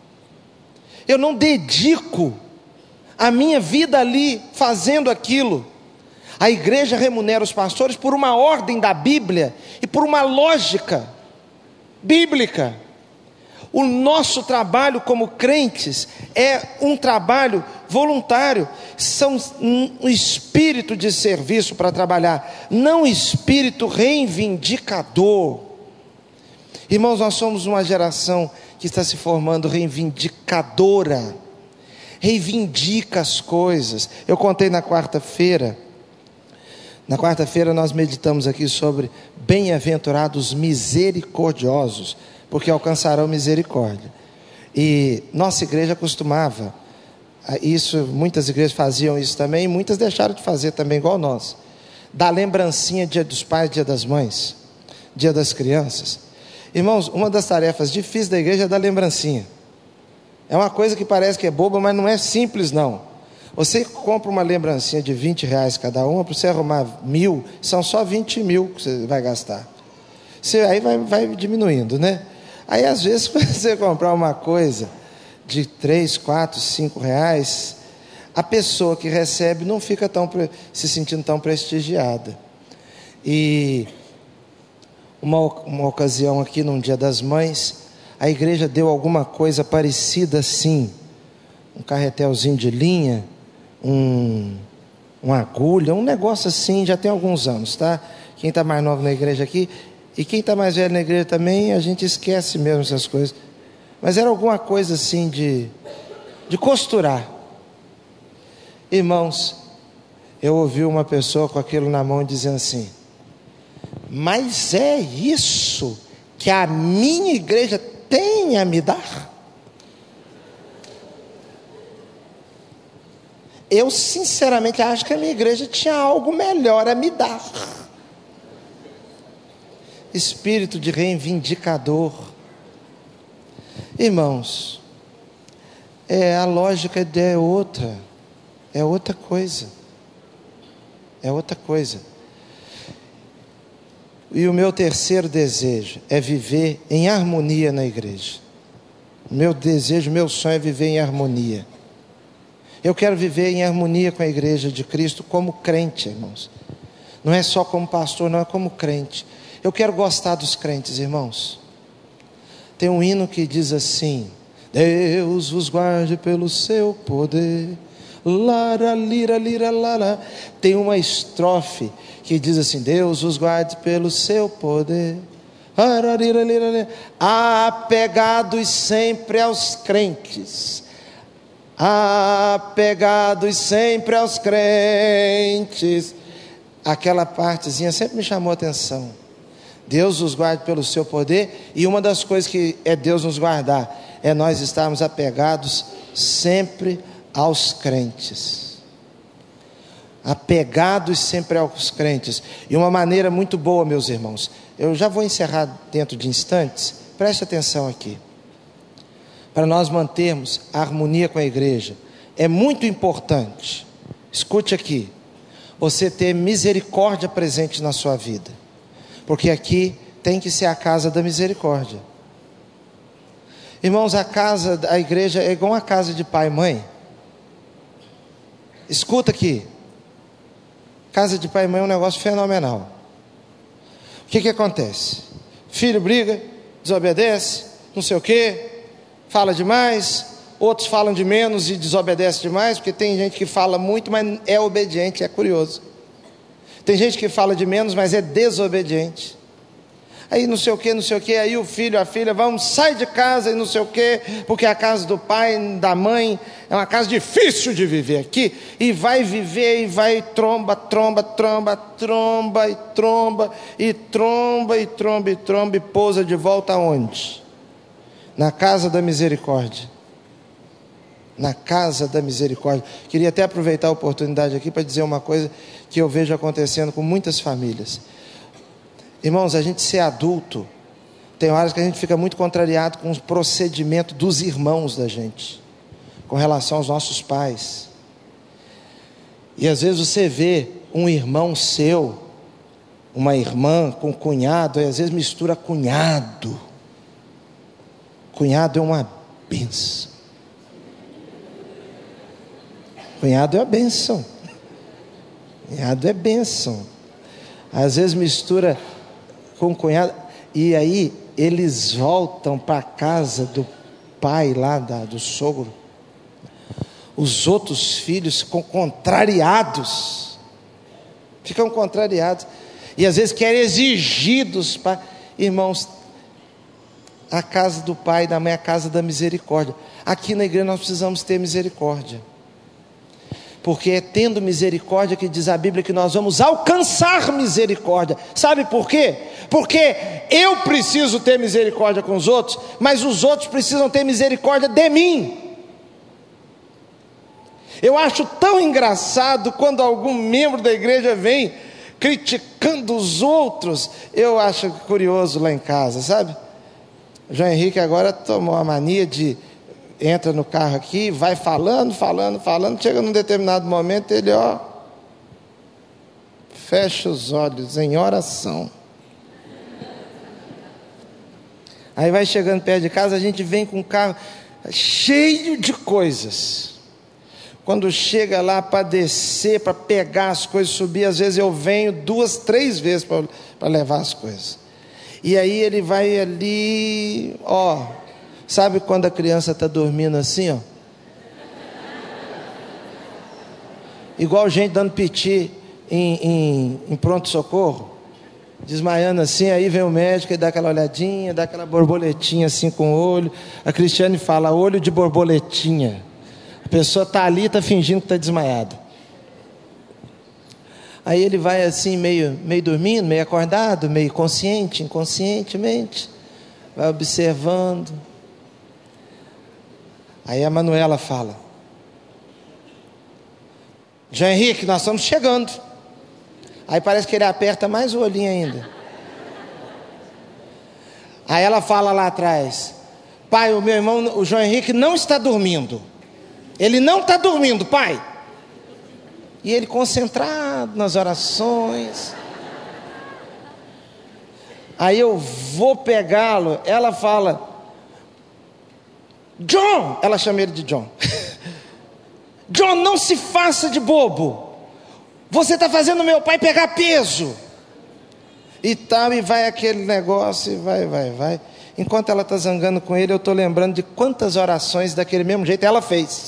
Eu não dedico a minha vida ali fazendo aquilo. A igreja remunera os pastores por uma ordem da Bíblia e por uma lógica bíblica. O nosso trabalho como crentes é um trabalho voluntário, são um espírito de serviço para trabalhar, não espírito reivindicador. Irmãos, nós somos uma geração que está se formando reivindicadora, reivindica as coisas. Eu contei na quarta-feira, na quarta-feira nós meditamos aqui sobre bem-aventurados misericordiosos, porque alcançarão misericórdia. E nossa igreja costumava, isso, muitas igrejas faziam isso também, e muitas deixaram de fazer também, igual nós, dar lembrancinha dia dos pais, dia das mães, dia das crianças. Irmãos, uma das tarefas difíceis da igreja é dar lembrancinha. É uma coisa que parece que é boba, mas não é simples não. Você compra uma lembrancinha de vinte reais cada uma, para você arrumar mil, são só vinte mil que você vai gastar. Você, aí vai, vai diminuindo, né? Aí às vezes você comprar uma coisa de três, quatro, cinco reais, a pessoa que recebe não fica tão, se sentindo tão prestigiada. E uma, uma ocasião aqui, num dia das mães, a igreja deu alguma coisa parecida assim, um carretelzinho de linha, um, uma agulha, um negócio assim, já tem alguns anos, tá? Quem está mais novo na igreja aqui, e quem está mais velho na igreja também, a gente esquece mesmo essas coisas. Mas era alguma coisa assim de, de costurar. Irmãos, eu ouvi uma pessoa com aquilo na mão dizendo assim: mas é isso que a minha igreja tem a me dar? Eu sinceramente acho que a minha igreja tinha algo melhor a me dar. Espírito de reivindicador. Irmãos, é, a lógica é outra, é outra coisa, é outra coisa. E o meu terceiro desejo é viver em harmonia na igreja. O meu desejo, meu sonho é viver em harmonia. Eu quero viver em harmonia com a igreja de Cristo como crente, irmãos. Não é só como pastor, não, é como crente. Eu quero gostar dos crentes, irmãos. Tem um hino que diz assim: Deus vos guarde pelo seu poder. Lara, lira, lira, lara. Tem uma estrofe que diz assim: Deus vos guarde pelo seu poder. Apegados sempre aos crentes. Apegados sempre aos crentes. Aquela partezinha sempre me chamou a atenção. Deus nos guarde pelo seu poder, e uma das coisas que é Deus nos guardar, é nós estarmos apegados sempre aos crentes. Apegados sempre aos crentes. E uma maneira muito boa, meus irmãos, eu já vou encerrar dentro de instantes, preste atenção aqui. Para nós mantermos a harmonia com a igreja, é muito importante, escute aqui, você ter misericórdia presente na sua vida, porque aqui tem que ser a casa da misericórdia. Irmãos, a casa, a igreja é igual a casa de pai e mãe. Escuta aqui, casa de pai e mãe é um negócio fenomenal. O que que acontece? Filho briga, desobedece, não sei o que, fala demais, outros falam de menos e desobedece demais, porque tem gente que fala muito, mas é obediente, é curioso. Tem gente que fala de menos, mas é desobediente. Aí não sei o que, não sei o que, aí o filho, a filha, vamos, sai de casa e não sei o que, porque a casa do pai, da mãe, é uma casa difícil de viver aqui, e vai viver, e vai tromba, tromba, tromba, tromba, e tromba, e tromba, e tromba, e tromba, e pousa de volta aonde? Na casa da misericórdia. Na casa da misericórdia. Queria até aproveitar a oportunidade aqui para dizer uma coisa que eu vejo acontecendo com muitas famílias. Irmãos, a gente ser adulto, tem horas que a gente fica muito contrariado com o procedimento dos irmãos da gente, com relação aos nossos pais. E às vezes você vê um irmão seu, uma irmã com cunhado, e às vezes mistura cunhado. Cunhado é uma bênção. Cunhado é uma bênção. Cunhado é bênção. Às vezes mistura com o cunhado, e aí eles voltam para a casa do pai lá, da, do sogro. Os outros filhos ficam contrariados, ficam contrariados, e às vezes querem exigir dos pais. Irmãos, a casa do pai e da mãe é a casa da misericórdia. Aqui na igreja nós precisamos ter misericórdia, porque é tendo misericórdia que diz a Bíblia que nós vamos alcançar misericórdia. Sabe por quê? Porque eu preciso ter misericórdia com os outros, mas os outros precisam ter misericórdia de mim. Eu acho tão engraçado quando algum membro da igreja vem criticando os outros. Eu acho curioso lá em casa, sabe? O João Henrique agora tomou a mania de entra no carro aqui, vai falando, falando, falando, chega num determinado momento, ele ó, fecha os olhos em oração. Aí vai chegando perto de casa, a gente vem com o carro cheio de coisas. Quando chega lá para descer, para pegar as coisas, subir, às vezes eu venho duas, três vezes para levar as coisas. E aí ele vai ali, ó, sabe quando a criança está dormindo assim, ó? Igual gente dando piti em, em, em pronto-socorro, desmaiando assim, aí vem o médico e dá aquela olhadinha, dá aquela borboletinha assim com o olho. A Cristiane fala, olho de borboletinha. A pessoa está ali, está fingindo que está desmaiada. Aí ele vai assim, meio, meio dormindo, meio acordado, meio consciente, inconscientemente, vai observando. Aí a Manuela fala, João Henrique, nós estamos chegando. Aí parece que ele aperta mais o olhinho ainda. Aí ela fala lá atrás, pai, o meu irmão, o João Henrique não está dormindo. Ele não está dormindo, pai. E ele concentrado nas orações. Aí eu vou pegá-lo, ela fala, John, ela chama ele de John. John, não se faça de bobo. Você está fazendo meu pai pegar peso. E tal, e vai aquele negócio, e vai, vai, vai. Enquanto ela está zangando com ele, eu estou lembrando de quantas orações daquele mesmo jeito ela fez.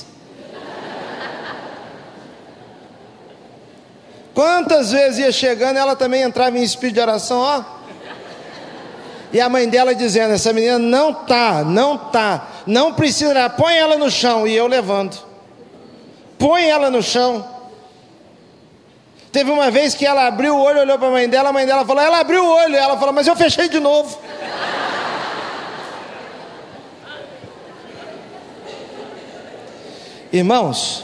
Quantas vezes ia chegando, ela também entrava em espírito de oração, ó. E a mãe dela dizendo, essa menina não tá, não tá, não precisa, põe ela no chão, e eu levando. Põe ela no chão. Teve uma vez que ela abriu o olho, olhou para a mãe dela, a mãe dela falou, ela abriu o olho, ela falou, mas eu fechei de novo. Irmãos,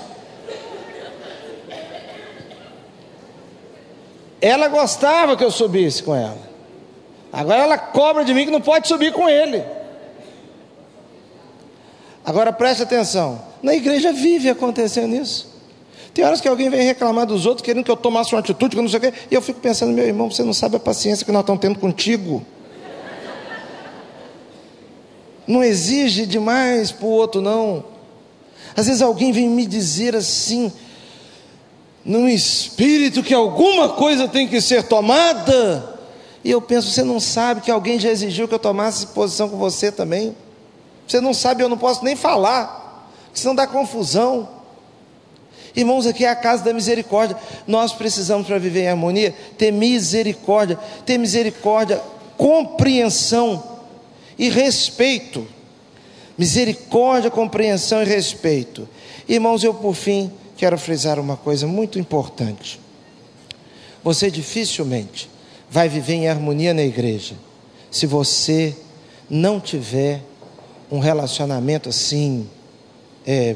ela gostava que eu subisse com ela. Agora ela cobra de mim que não pode subir com ele. Agora preste atenção, na igreja vive acontecendo isso. Tem horas que alguém vem reclamar dos outros, querendo que eu tomasse uma atitude, que eu não sei o quê, e eu fico pensando, meu irmão, você não sabe a paciência que nós estamos tendo contigo. Não exige demais para o outro, não. Às vezes alguém vem me dizer assim, num espírito que alguma coisa tem que ser tomada, e eu penso, você não sabe que alguém já exigiu que eu tomasse posição com você também? Você não sabe, eu não posso nem falar, senão dá confusão. Irmãos, aqui é a casa da misericórdia. Nós precisamos, para viver em harmonia, ter misericórdia, ter misericórdia, compreensão e respeito. Misericórdia, compreensão e respeito. Irmãos, eu por fim quero frisar uma coisa muito importante. Você dificilmente vai viver em harmonia na igreja se você não tiver um relacionamento assim é,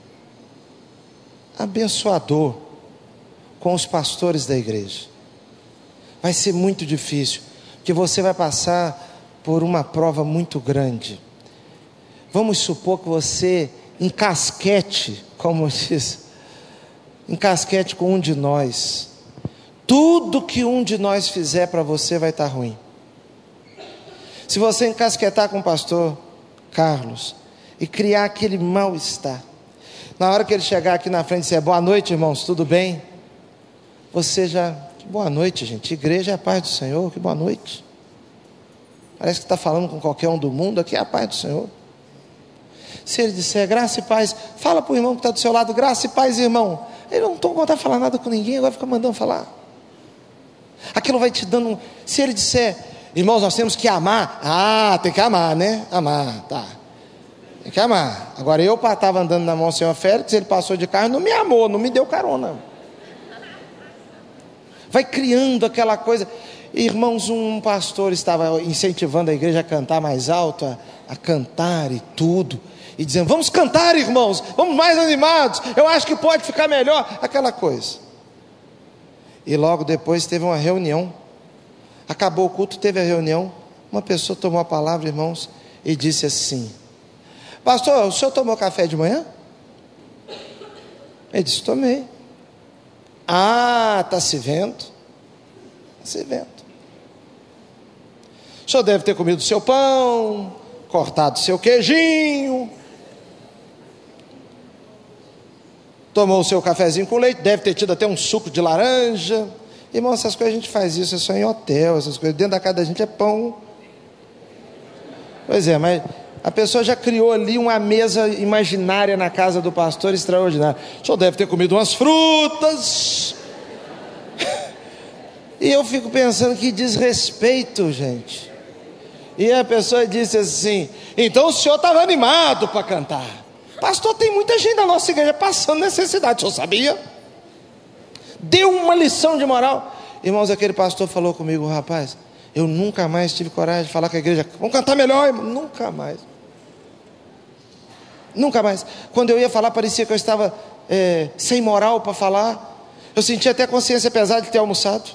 abençoador com os pastores da igreja. Vai ser muito difícil, porque você vai passar por uma prova muito grande. Vamos supor que você encasquete, como diz, encasquete com um de nós. Tudo que um de nós fizer para você vai estar ruim. Se você encasquetar com o pastor Carlos e criar aquele mal-estar, na hora que ele chegar aqui na frente e dizer, boa noite, irmãos, tudo bem? Você já, que boa noite, gente, igreja é a paz do Senhor, que boa noite. Parece que está falando com qualquer um do mundo, aqui é a paz do Senhor. Se ele disser graça e paz, fala para o irmão que está do seu lado, graça e paz, irmão. Ele não estou vontade de falar nada com ninguém, agora fica mandando falar. Aquilo vai te dando um... Se ele disser, irmãos, nós temos que amar. Ah, tem que amar, né? Amar, tá. Tem que amar. Agora eu estava andando na mão do senhor Félix, ele passou de carro, não me amou, não me deu carona. Vai criando aquela coisa. Irmãos, um pastor estava incentivando a igreja a cantar mais alto, a, a cantar e tudo, e dizendo, vamos cantar, irmãos, vamos mais animados, eu acho que pode ficar melhor, aquela coisa. E logo depois teve uma reunião, acabou o culto, teve a reunião, uma pessoa tomou a palavra, irmãos, e disse assim, pastor, o senhor tomou café de manhã? Ele disse, tomei. Ah, está se vendo? Está se vendo. O senhor deve ter comido seu pão, cortado seu queijinho, tomou o seu cafezinho com leite, deve ter tido até um suco de laranja. Irmão, essas coisas a gente faz isso, é só em hotel, essas coisas, dentro da casa da gente é pão. Pois é, mas a pessoa já criou ali uma mesa imaginária na casa do pastor extraordinária. O senhor deve ter comido umas frutas. E eu fico pensando que desrespeito, gente. E a pessoa disse assim, então o senhor estava animado para cantar. Pastor, tem muita gente da nossa igreja passando necessidade, o senhor sabia? Deu uma lição de moral. Irmãos, aquele pastor falou comigo, rapaz, eu nunca mais tive coragem de falar com a igreja, vamos cantar melhor, irmão. Nunca mais. Nunca mais. Quando eu ia falar, parecia que eu estava é, sem moral para falar. Eu sentia até consciência pesada de ter almoçado.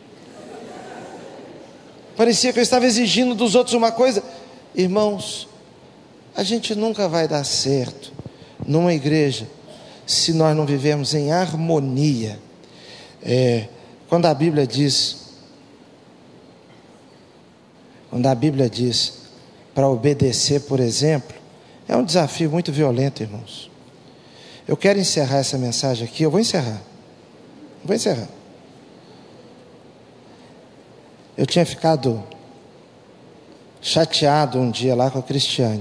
Parecia que eu estava exigindo dos outros uma coisa. Irmãos, a gente nunca vai dar certo numa igreja se nós não vivermos em harmonia. É, quando a Bíblia diz, quando a Bíblia diz para obedecer, por exemplo, é um desafio muito violento, irmãos. Eu quero encerrar essa mensagem aqui, eu vou encerrar. Vou encerrar. Eu tinha ficado chateado um dia lá com a Cristiane.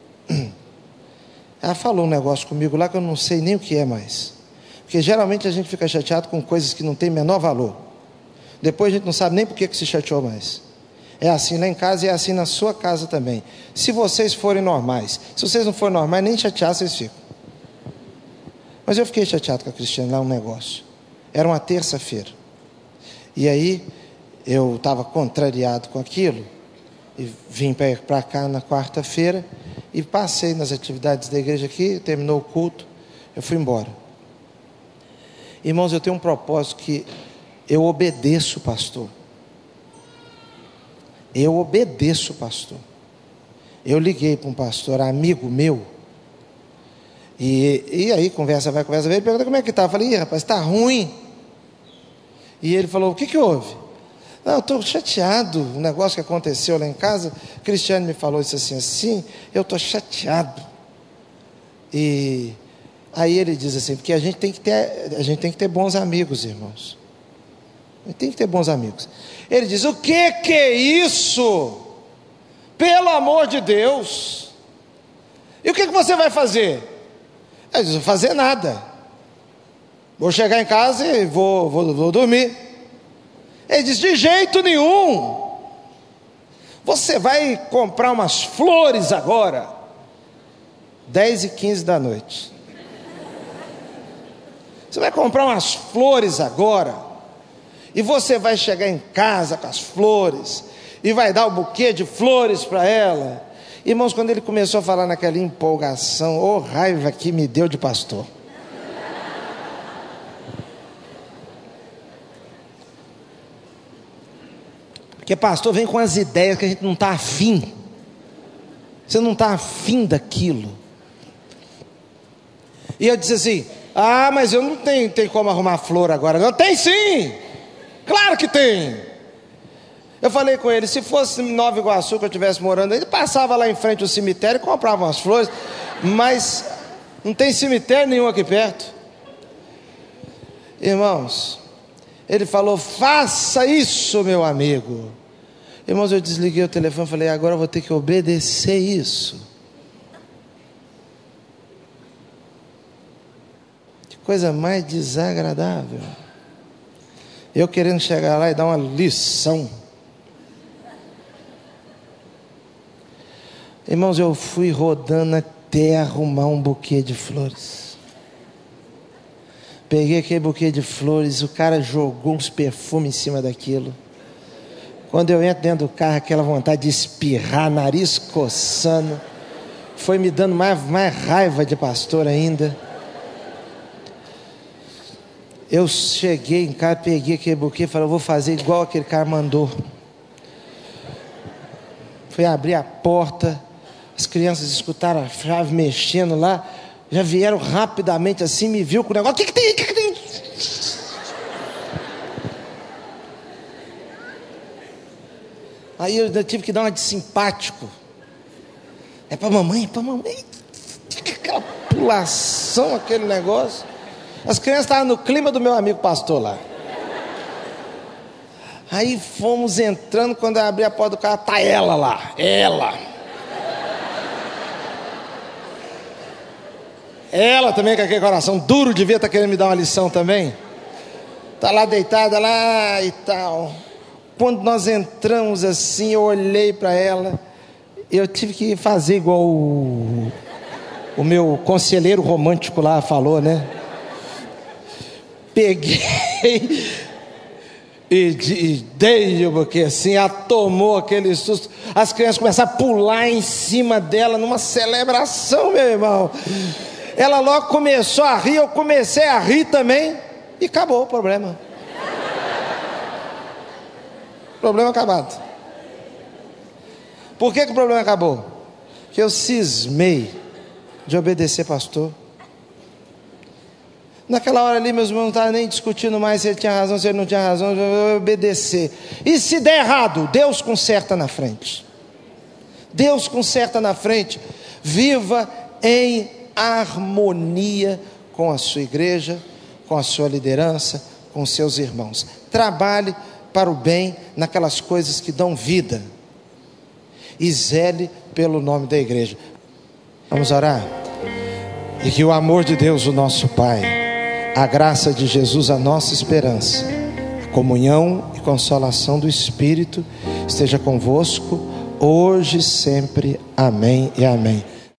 Ela falou um negócio comigo lá que eu não sei nem o que é mais. Porque geralmente a gente fica chateado com coisas que não tem menor valor. Depois a gente não sabe nem por que que se chateou mais. É assim lá em casa e é assim na sua casa também. Se vocês forem normais. Se vocês não forem normais, nem chateados vocês ficam. Mas eu fiquei chateado com a Cristiane lá, um negócio. Era uma terça-feira. E aí, eu estava contrariado com aquilo, e vim para cá na quarta-feira, e passei nas atividades da igreja aqui, terminou o culto, eu fui embora. Irmãos, eu tenho um propósito que eu obedeço o pastor. Eu obedeço o pastor. Eu liguei para um pastor, amigo meu, e, e aí conversa vai, conversa vai, ele pergunta como é que está. Eu falei, ih, rapaz, está ruim. E ele falou, o que que houve? Não, eu estou chateado, um negócio que aconteceu lá em casa, o Cristiano me falou isso assim, assim, eu estou chateado. E aí ele diz assim, porque a gente tem que ter, a gente tem que ter bons amigos, irmãos. A gente tem que ter bons amigos. Ele diz, o que que é isso? Pelo amor de Deus. E o que que você vai fazer? Eu disse, não vou fazer nada. Vou chegar em casa e vou, vou, vou dormir. Ele diz, de jeito nenhum. Você vai comprar umas flores agora. dez e quinze da noite. Você vai comprar umas flores agora. E você vai chegar em casa com as flores. E vai dar o buquê de flores para ela. Irmãos, quando ele começou a falar naquela empolgação, ô oh, raiva que me deu de pastor. Porque pastor vem com as ideias que a gente não está afim. Você não está afim daquilo. E eu disse assim, ah, mas eu não tenho, tenho como arrumar flor agora. Não, tem sim, claro que tem. Eu falei com ele, se fosse em Nova Iguaçu que eu estivesse morando, ele passava lá em frente ao cemitério e comprava umas flores, mas não tem cemitério nenhum aqui perto. Irmãos, ele falou, faça isso, meu amigo. Irmãos, eu desliguei o telefone e falei, agora eu vou ter que obedecer isso. Que coisa mais desagradável. Eu querendo chegar lá e dar uma lição. Irmãos, eu fui rodando até arrumar um buquê de flores. Peguei aquele buquê de flores, o cara jogou uns perfumes em cima daquilo. Quando eu entro dentro do carro, aquela vontade de espirrar, nariz coçando, foi me dando mais, mais raiva de pastor ainda. Eu cheguei em casa, peguei aquele buquê e falei, eu vou fazer igual aquele cara mandou. Fui abrir a porta, as crianças escutaram a chave mexendo lá, já vieram rapidamente assim, me viu com o negócio, o que que tem, o que que tem? Aí eu tive que dar uma de simpático. É pra mamãe, é pra mamãe. Aquela pulação, aquele negócio. As crianças estavam no clima do meu amigo pastor lá. Aí fomos entrando, quando eu abri a porta do carro, tá ela lá, ela. Ela também com aquele coração duro, devia estar querendo me dar uma lição também. Tá lá deitada lá e tal. Quando nós entramos assim, eu olhei para ela, eu tive que fazer igual o, o meu conselheiro romântico lá falou, né? Peguei e, e dei o buquê assim, ela tomou aquele susto. As crianças começaram a pular em cima dela numa celebração, meu irmão. Ela logo começou a rir, eu comecei a rir também e acabou o problema. Problema acabado. Por que que o problema acabou? Porque eu cismei de obedecer pastor. Naquela hora ali, meus irmãos não estavam nem discutindo mais se ele tinha razão, se ele não tinha razão, eu vou obedecer. E se der errado, Deus conserta na frente. Deus conserta na frente. Viva em harmonia com a sua igreja, com a sua liderança, com seus irmãos. Trabalhe para o bem naquelas coisas que dão vida. E zele pelo nome da igreja. Vamos orar? E que o amor de Deus, o nosso Pai, a graça de Jesus, a nossa esperança, a comunhão e consolação do Espírito esteja convosco, hoje e sempre. Amém e amém.